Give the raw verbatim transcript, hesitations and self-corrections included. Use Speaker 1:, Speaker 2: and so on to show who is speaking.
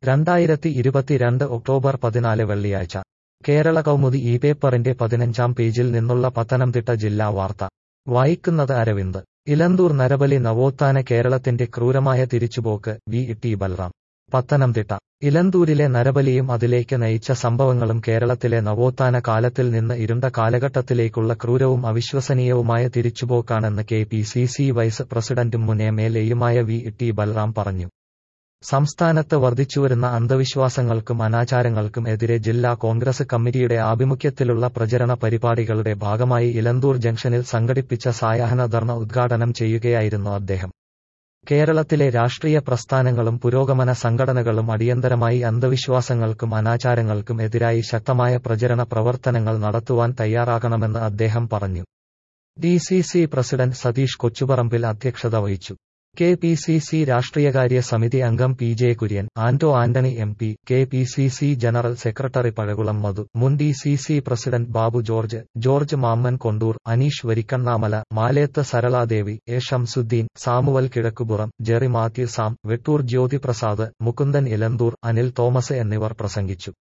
Speaker 1: രണ്ടായിരത്തി ഇരുപത്തിരണ്ട് ഒക്ടോബർ പതിനാല് വെള്ളിയാഴ്ച കേരള കൗമുദി ഈ പേപ്പറിന്റെ പതിനഞ്ചാം പേജിൽ നിന്നുള്ള പത്തനംതിട്ട ജില്ലാ വാർത്ത വായിക്കുന്നത് അരവിന്ദ്. ഇലന്തൂർ നരബലി നവോത്ഥാന കേരളത്തിന്റെ ക്രൂരമായ തിരിച്ചുപോക്ക് വി ടി ബൽറാം. പത്തനംതിട്ട ഇലന്തൂരിലെ നരബലിയും അതിലേക്ക് നയിച്ച സംഭവങ്ങളും കേരളത്തിലെ നവോത്ഥാന കാലത്തിൽ നിന്ന് ഇരുണ്ട കാലഘട്ടത്തിലേക്കുള്ള ക്രൂരവും അവിശ്വസനീയവുമായ തിരിച്ചുപോക്കാണെന്ന് K P C C vice പ്രസിഡന്റും മുൻ എം എൽ എയുമായ വി ടി ബൽറാം പറഞ്ഞു. സംസ്ഥാനത്ത് വർദ്ധിച്ചുവരുന്ന അന്ധവിശ്വാസങ്ങൾക്കും അനാചാരങ്ങൾക്കും എതിരെ ജില്ലാ കോൺഗ്രസ് കമ്മിറ്റിയുടെ ആഭിമുഖ്യത്തിലുള്ള പ്രചരണ പരിപാടികളുടെ ഭാഗമായി ഇലന്തൂർ ജംഗ്ഷനിൽ സംഘടിപ്പിച്ച സായാഹ്ന ധർണ ഉദ്ഘാടനം ചെയ്യുകയായിരുന്നു അദ്ദേഹം. കേരളത്തിലെ രാഷ്ട്രീയ പ്രസ്ഥാനങ്ങളും പുരോഗമന സംഘടനകളും അടിയന്തരമായി അന്ധവിശ്വാസങ്ങൾക്കും അനാചാരങ്ങൾക്കും എതിരായി ശക്തമായ പ്രചരണ പ്രവർത്തനങ്ങൾ നടത്തുവാൻ തയ്യാറാകണമെന്ന് അദ്ദേഹം പറഞ്ഞു. D C C president Satheesh Kochuparambil അധ്യക്ഷത വഹിച്ചു. കെ പി സി സി രാഷ്ട്രീയകാര്യ സമിതി അംഗം P J Kurian, Anto Antony M P, K P C C general secretary Pazhakulam Madhu, മുൻ D C C president Babu George, George Mammen Kondoor, Aneesh Varikkannamala, Maleth Saraladevi, A Shamsuddin, Samuel Kizhakkupuram, Jerry Mathew Sam, Vettoor Jyothiprasad, Mukundan Elanthoor, Anil Thomas എന്നിവർ പ്രസംഗിച്ചു.